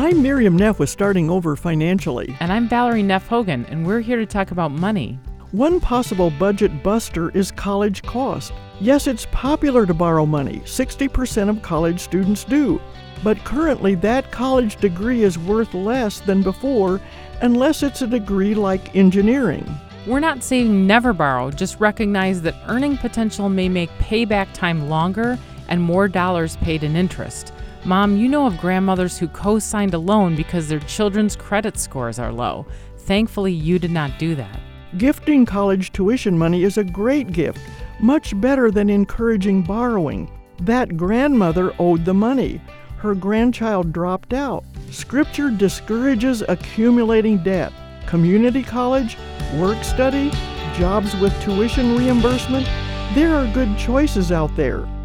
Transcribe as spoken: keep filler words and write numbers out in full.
I'm Miriam Neff with Starting Over Financially. And I'm Valerie Neff Hogan, and we're here to talk about money. One possible budget buster is college cost. Yes, it's popular to borrow money. sixty percent of college students do. But currently, that college degree is worth less than before unless it's a degree like engineering. We're not saying never borrow, just recognize that earning potential may make payback time longer and more dollars paid in interest. Mom, you know of grandmothers who co-signed a loan because their children's credit scores are low. Thankfully, you did not do that. Gifting college tuition money is a great gift, much better than encouraging borrowing. That grandmother owed the money. Her grandchild dropped out. Scripture discourages accumulating debt. Community college, work study, jobs with tuition reimbursement, there are good choices out there.